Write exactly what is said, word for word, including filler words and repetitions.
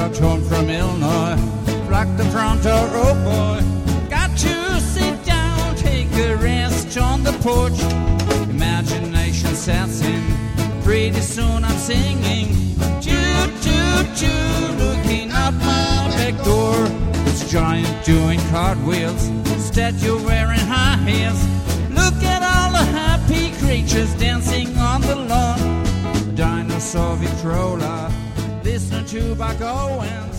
brought home from Illinois. Flock the front door, oh boy. Got to sit down, take a rest on the porch. Imagination sets in. Pretty soon I'm singing. Choo, choo, choo, looking out my back door. This giant doing cartwheels, statue wearing high heels. Look at all the happy creatures dancing on the lawn. A dinosaur Victrola, listening to Buck Owens.